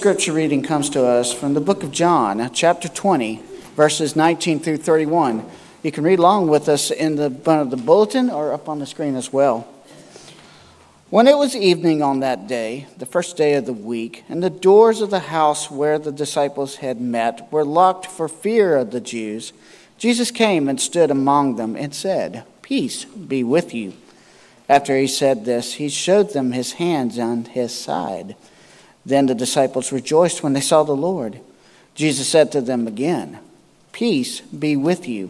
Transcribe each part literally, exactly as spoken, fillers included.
scripture reading comes to us from the book of John, chapter twenty, verses nineteen through thirty-one. You can read along with us in the, the bulletin or up on the screen as well. When it was evening on that day, the first day of the week, and the doors of the house where the disciples had met were locked for fear of the Jews, Jesus came and stood among them and said, "Peace be with you." After he said this, he showed them his hands and his side. Then the disciples rejoiced when they saw the Lord. Jesus said to them again, "Peace be with you.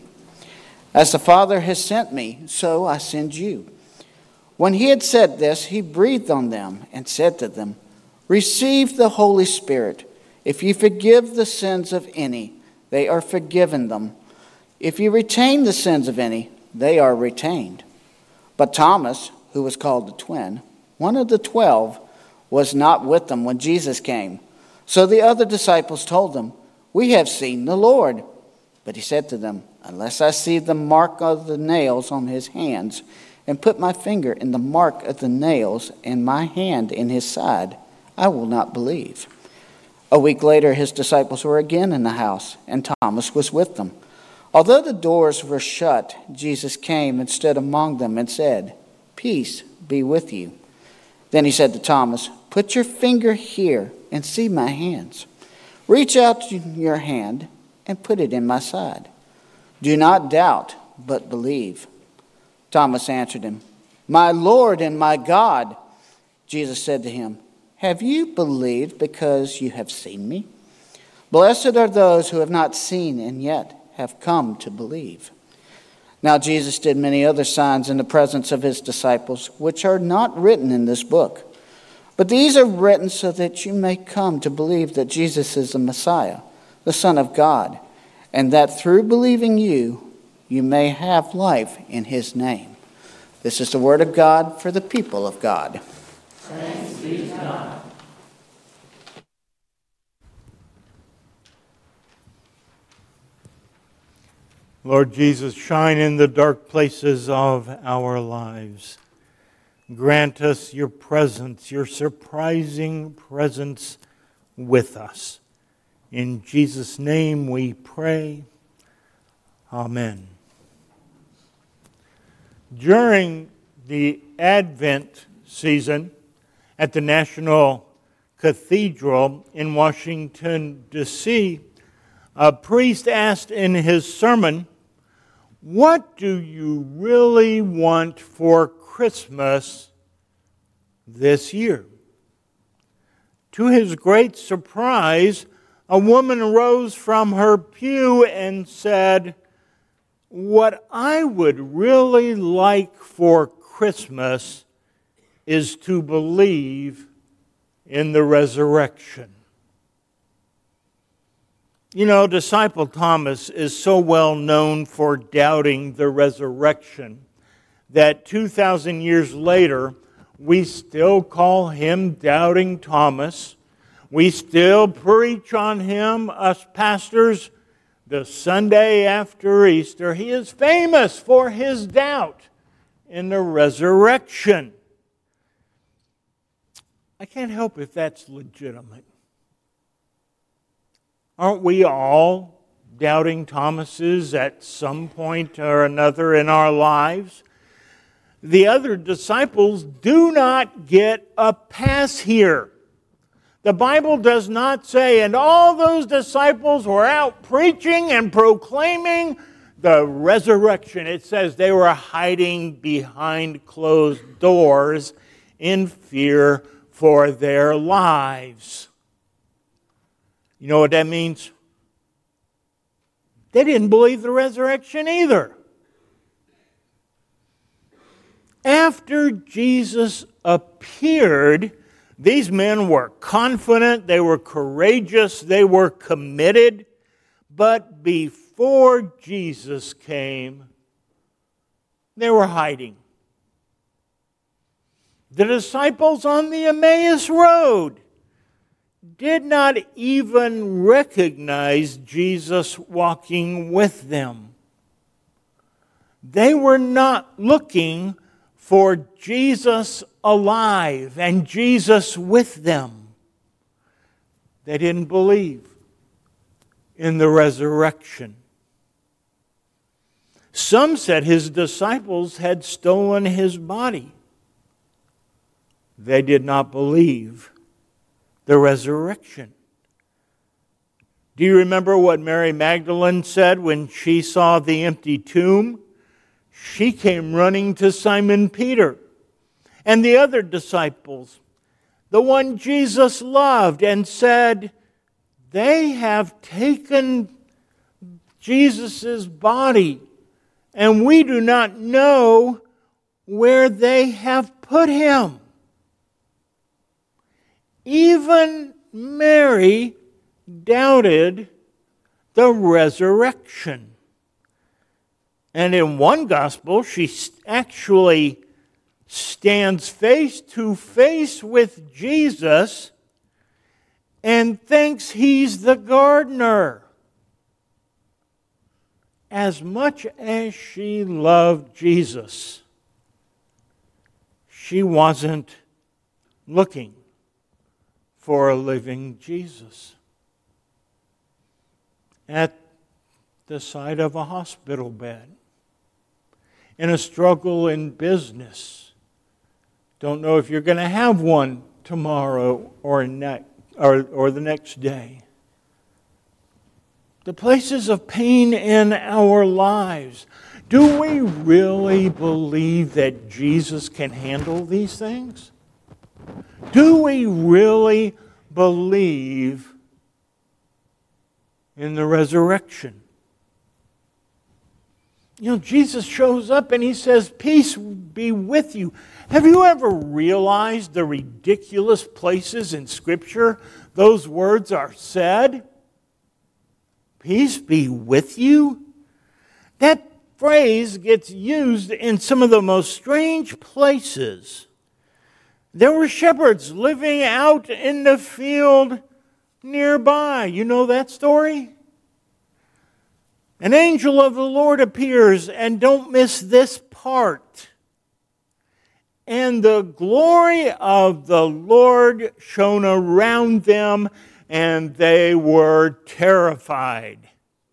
As the Father has sent me, so I send you." When he had said this, he breathed on them and said to them, "Receive the Holy Spirit. If you forgive the sins of any, they are forgiven them. If you retain the sins of any, they are retained." But Thomas, who was called the twin, one of the twelve, was not with them when Jesus came. So the other disciples told him, "We have seen the Lord." But he said to them, "Unless I see the mark of the nails on his hands, and put my finger in the mark of the nails, and my hand in his side, I will not believe." A week later, his disciples were again in the house, and Thomas was with them. Although the doors were shut, Jesus came and stood among them and said, "Peace be with you." Then he said to Thomas, "Put your finger here and see my hands. Reach out your hand and put it in my side. Do not doubt, but believe." Thomas answered him, "My Lord and my God." Jesus said to him, "Have you believed because you have seen me? Blessed are those who have not seen and yet have come to believe." Now Jesus did many other signs in the presence of his disciples, which are not written in this book. But these are written so that you may come to believe that Jesus is the Messiah, the Son of God, and that through believing you, you may have life in his name. This is the word of God for the people of God. Thanks be to God. Lord Jesus, shine in the dark places of our lives. Grant us your presence, your surprising presence with us. In Jesus' name we pray. Amen. During the Advent season at the National Cathedral in Washington, D C, a priest asked in his sermon, "What do you really want for Christmas this year?" To his great surprise, a woman rose from her pew and said, "What I would really like for Christmas is to believe in the resurrection." You know, disciple Thomas is so well known for doubting the resurrection that two thousand years later, we still call him Doubting Thomas. We still preach on him, us pastors, the Sunday after Easter. He is famous for his doubt in the resurrection. I can't help if that's legitimate. Aren't we all doubting Thomases at some point or another in our lives? The other disciples do not get a pass here. The Bible does not say, and all those disciples were out preaching and proclaiming the resurrection. It says they were hiding behind closed doors in fear for their lives. You know what that means? They didn't believe the resurrection either. After Jesus appeared, these men were confident, they were courageous, they were committed. But before Jesus came, they were hiding. The disciples on the Emmaus Road did not even recognize Jesus walking with them. They were not looking for Jesus alive and Jesus with them. They didn't believe in the resurrection. Some said his disciples had stolen his body. They did not believe the resurrection. Do you remember what Mary Magdalene said when she saw the empty tomb? She came running to Simon Peter and the other disciples, the one Jesus loved, and said, "They have taken Jesus' body, and we do not know where they have put him." Even Mary doubted the resurrection. And in one gospel, she actually stands face to face with Jesus and thinks he's the gardener. As much as she loved Jesus, she wasn't looking for a living Jesus. At the side of a hospital bed, in a struggle in business, don't know if you're going to have one tomorrow or, ne- or, or the next day. The places of pain in our lives. Do we really believe that Jesus can handle these things? Do we really believe in the resurrection? You know, Jesus shows up and he says, "Peace be with you." Have you ever realized the ridiculous places in Scripture those words are said? Peace be with you? That phrase gets used in some of the most strange places. There were shepherds living out in the field nearby. You know that story? An angel of the Lord appears, and don't miss this part. And the glory of the Lord shone around them, and they were terrified.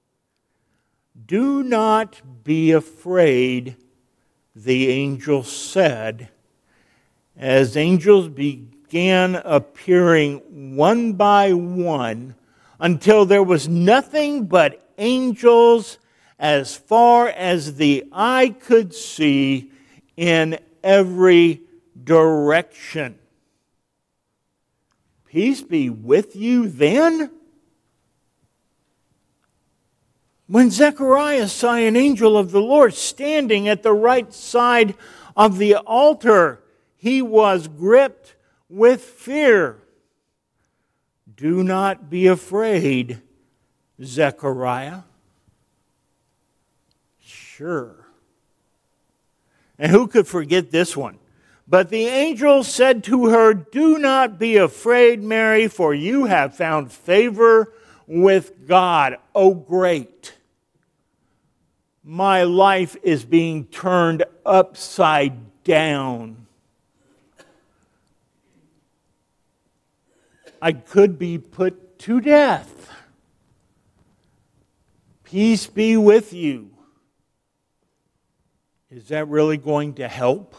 "Do not be afraid," the angel said, as angels began appearing one by one until there was nothing but angels as far as the eye could see in every direction. Peace be with you then? When Zechariah saw an angel of the Lord standing at the right side of the altar, he was gripped with fear. "Do not be afraid, Zechariah." Sure. And who could forget this one? "But the angel said to her, 'Do not be afraid, Mary, for you have found favor with God.'" Oh, great. My life is being turned upside down. I could be put to death. Peace be with you. Is that really going to help?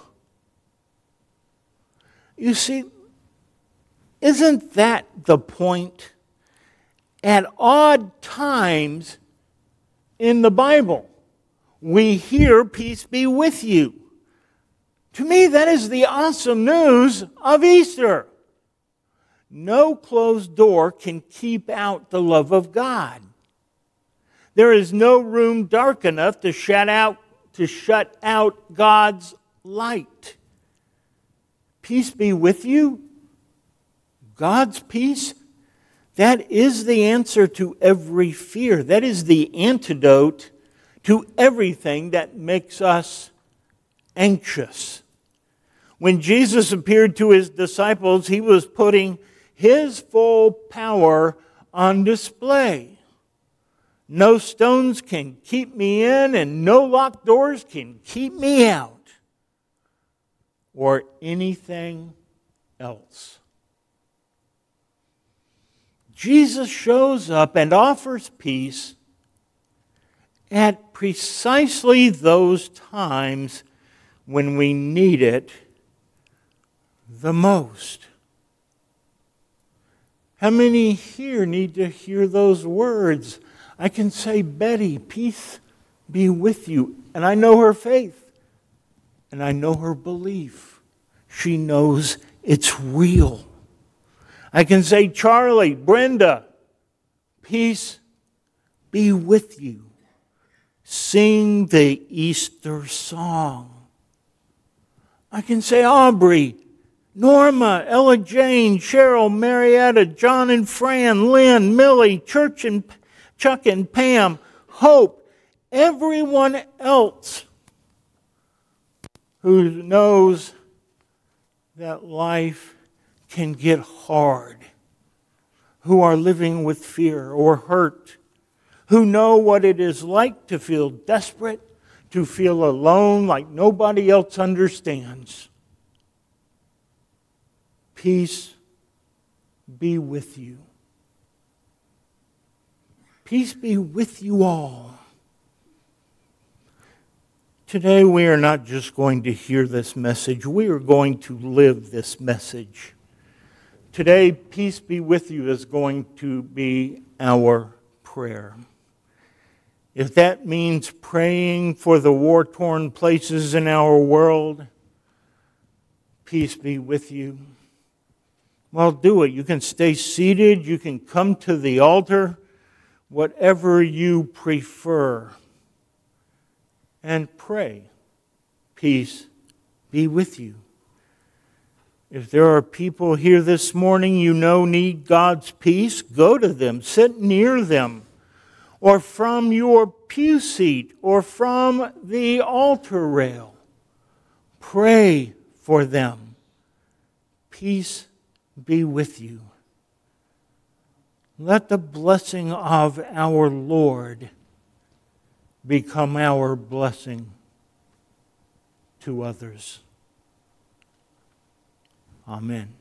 You see, isn't that the point? At odd times in the Bible, we hear "peace be with you." To me, that is the awesome news of Easter. No closed door can keep out the love of God. There is no room dark enough to shut out, to shut out God's light. Peace be with you. God's peace, that is the answer to every fear. That is the antidote to everything that makes us anxious. When Jesus appeared to his disciples, he was putting his full power on display. No stones can keep me in, and no locked doors can keep me out, or anything else. Jesus shows up and offers peace at precisely those times when we need it the most. How many here need to hear those words? I can say, Betty, peace be with you. And I know her faith. And I know her belief. She knows it's real. I can say, Charlie, Brenda, peace be with you. Sing the Easter song. I can say, Aubrey, Norma, Ella Jane, Cheryl, Marietta, John and Fran, Lynn, Millie, Church and Chuck and Pam, Hope, everyone else who knows that life can get hard, who are living with fear or hurt, who know what it is like to feel desperate, to feel alone like nobody else understands. Peace be with you. Peace be with you all. Today we are not just going to hear this message, we are going to live this message. Today, peace be with you is going to be our prayer. If that means praying for the war-torn places in our world, peace be with you. Well, do it. You can stay seated. You can come to the altar, whatever you prefer. And pray, peace be with you. If there are people here this morning you know need God's peace, go to them, sit near them, or from your pew seat, or from the altar rail. Pray for them. Peace be with you. Let the blessing of our Lord become our blessing to others. Amen.